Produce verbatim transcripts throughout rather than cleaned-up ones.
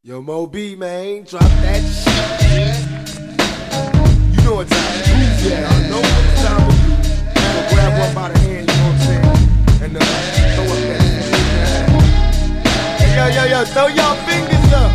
Yo, Mo B, man, drop that shit. You know what time it is, yeah. I know what time it is. So grab one by the hand, you know what I'm saying? And uh, throw up that shit. Hey, yo, yo, yo, throw y'all fingers up.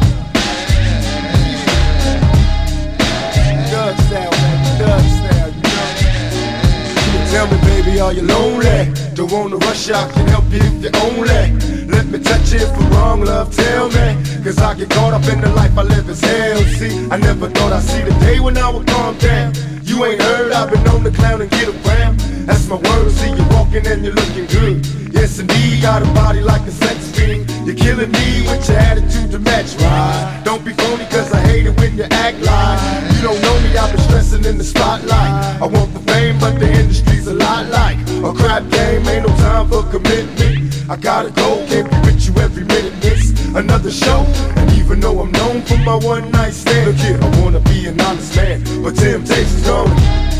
Doug style, man, Doug style, you know. Tell me, baby, are you lonely? Don't wanna rush out, can help you if you're only. Let me touch it for wrong, love, tell me. Cause I get caught up in the life I live as hell. See, I never thought I'd see the day when I would calm down. You ain't heard, I've been on the clown and get around. That's my word, see you walking and you're looking good. Yes indeed, got a body like a sex fiend. You're killing me with your attitude to match, right? Don't be phony cause I hate it when you act like you don't know me, I've been stressing in the spotlight. I want the fame but the industry's a lot like a crap game, ain't no time for commitment. I gotta go, can't be with you every minute, miss another show. And even though I'm known for my one night stand, look here, I wanna be an honest man, but temptation's gone.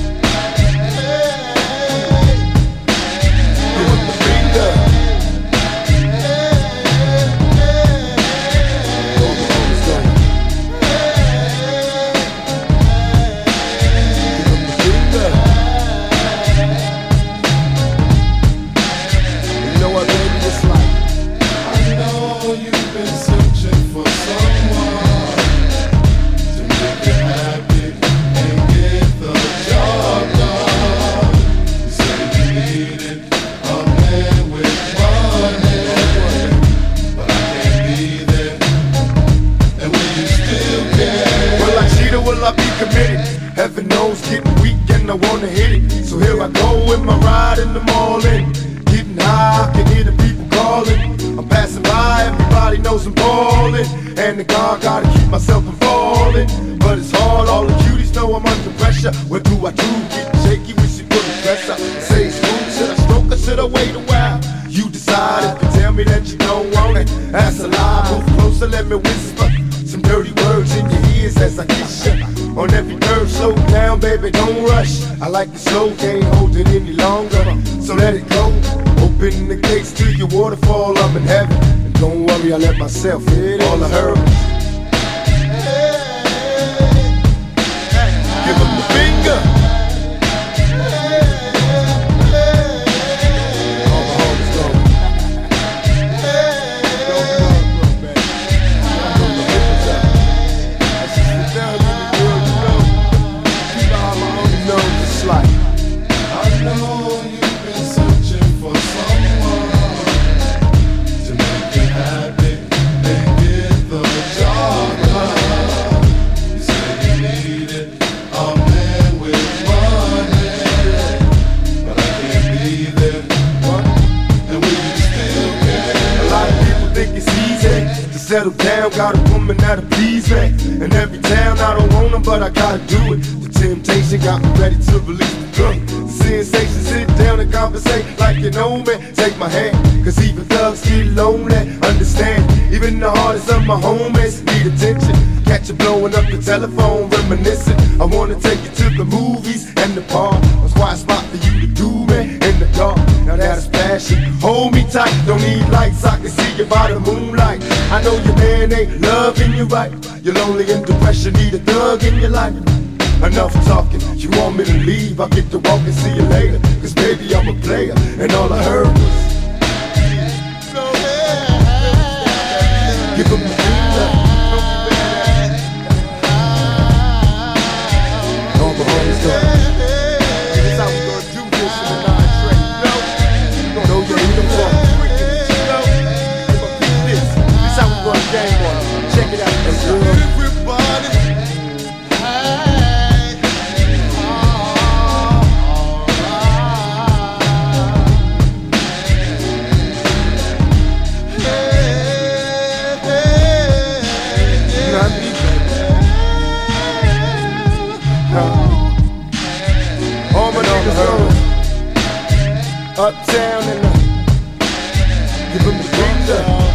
Heaven knows getting weak and I wanna hit it. So here I go with my ride in the morning. Getting high, I can hear the people calling. I'm passing by, everybody knows I'm ballin'. And the God gotta keep myself from falling. But it's hard, all the cuties know I'm under pressure. What do I do? Getting shaky, wish you couldn't press up. Say smooth, should I stroke or should I wait a while? You decide if you tell me that you don't want it. That's a lie, move closer, let me whisper some dirty words in your ears as I kiss you. On every curve, slow down, baby, don't rush. I like it slow, can't hold it any longer. So let it go, open the gates to your waterfall, I'm in heaven. And don't worry, I let myself hit all the hurdles. Give them the finger. Settle down, got a woman that'll please me. In every town, I don't want them, but I gotta do it. The temptation got me ready to release the drunk. The sensation, sit down and conversate like you know me. Take my hand, cause even thugs get lonely. Understand, even the hardest of my homies need attention. Catch you blowing up the telephone, reminiscing. I wanna take you to the movies and the park. A quiet spot for you to do me in the dark. Now that's passion, hold me tight. Don't need lights, I can see you by the moonlight. I know your man ain't loving you right. You're lonely and depression, need a thug in your life. Enough talking, you want me to leave, I'll get to walk and see you later. Cause baby I'm a player, and all I heard was give him the finger. All the homies go. This is how we gonna do this in the nine track. You know, know your uniform. Game on. Check it out. Everybody. All my niggas on Uptown and uh, give them the finger.